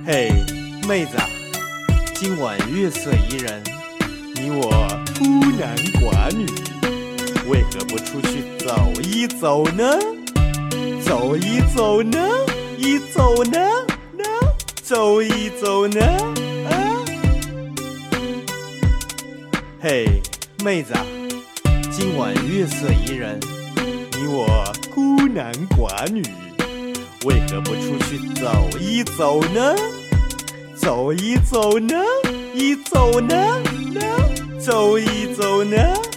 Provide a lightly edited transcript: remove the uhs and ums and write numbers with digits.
嘿，妹子，今晚月色宜人，你我孤男寡女，为何不出去走一走呢？走一走呢？一走呢？走一走呢？嘿，妹子，今晚月色宜人，你我孤男寡女，为何不出去走一走呢？走一走呢？一走呢？走一走呢？